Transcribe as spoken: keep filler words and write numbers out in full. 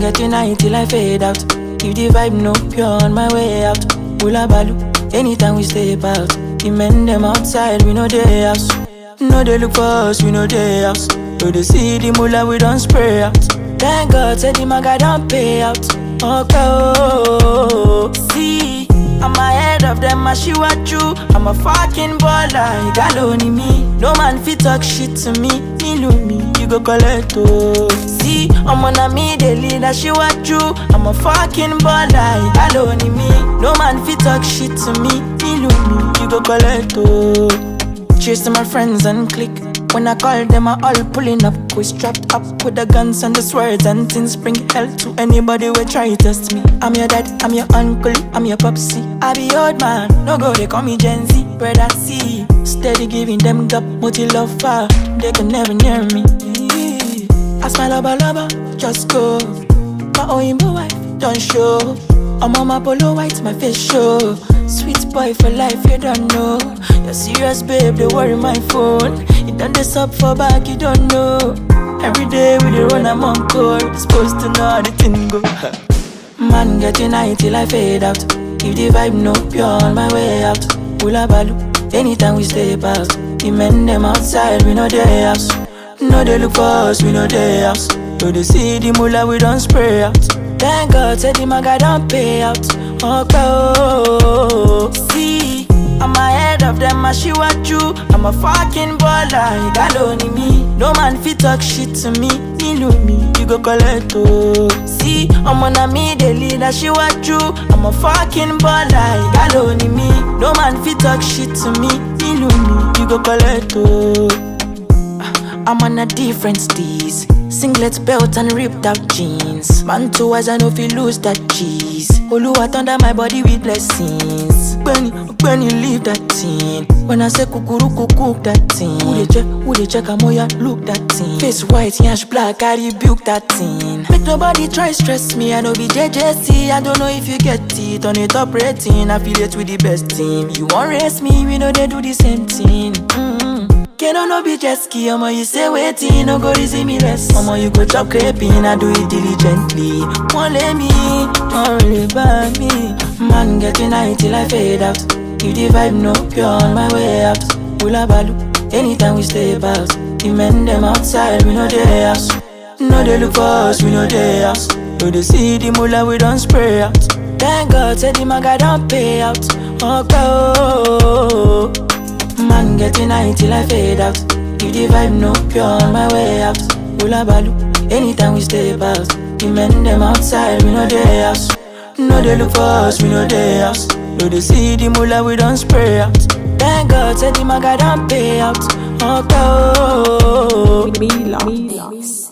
getting high till I fade out. If the vibe no pure on my way out. Hula balu, anytime we step out. The men them outside, we know they house. No they look for us, we know they house. So they see the mullah, we don't spray out. Thank God, said the maga don't pay out. Okay, oh, see, I'm ahead of them, I see what you. I'm a fucking baller, you got only me. No man fit talk shit to me. Me love me, you go collect oh. See, I'm on a me, they lead, I see what you. I'm a fucking baller, you got only me. No man fit talk shit to me. Me love me, you go collect oh. Cheers to my friends and click. When I call them, I all pulling up. We strapped up with the guns and the swords and things. Bring hell to anybody who try to test me. I'm your dad, I'm your uncle, I'm your popsy. I be old man, no go, they call me Gen Z. Brother C, steady giving them gap, multi love far. They can never near me. Ask my lover, lover, just go. My Oyinbo wife, don't show. I'm on my polo white, my face show. Sweet boy for life, you don't know. You're serious, babe, they worry my phone. You done this up for back, you don't know. Every day we dey run, I'm on call. Supposed to know how the thing go. Man getting high till I fade out. If the vibe no pure on my way out. Hula balu, anytime we step out. The men them outside, we know they house. No they look for us, we know they house. So they see the mullah, we don't spray out. Thank God, said the maga don't pay out. Okay, oh, see, I'm ahead of them, I see what you. I'm a fucking baller, you got only me. No man fit talk shit to me. Me love me, you go collect oh. See, I'm on a me, they lead, I see what you. I'm a fucking baller, you got only me. No man fit talk shit to me. Me love me, you go collect oh. I'm on a different steez. Singlet belt and ripped out jeans. Man too as I know if you lose that cheese. Oluwa thunder my body with blessings. When you, when you leave that thing. When I say kukuruku cook that thing. Who they check, who they check, I'm ya look that thing. Face white, yash black, I rebuke that thing. Make nobody try stress me, I know be J J C. I don't know if you get it, on it top rating. Affiliate with the best team. You won't race me, we know they do the same thing. Mm-hmm. Can no be jet ski, omo you say waiting, no go easy me less. Omo you go chop crepin, I do it diligently. Won't let me, only by me. Man getting high till I fade out. If the vibe no pure on my way out. Hula balu, anytime we step out. The men them outside, we know they house. No they look for us, we know they house. So they see the mullah, we don't spray out. Thank God, said the maga don't pay out. Okay, oh, man getting high till I fade out. If the vibe no pure on my way out. Hula balu, anytime we step out. The men them outside, we know they house. No they look for us, we know they house. So they see the mullah, we don't spray out. Thank God, said the maga don't pay out. Okay, oh, me, me, me,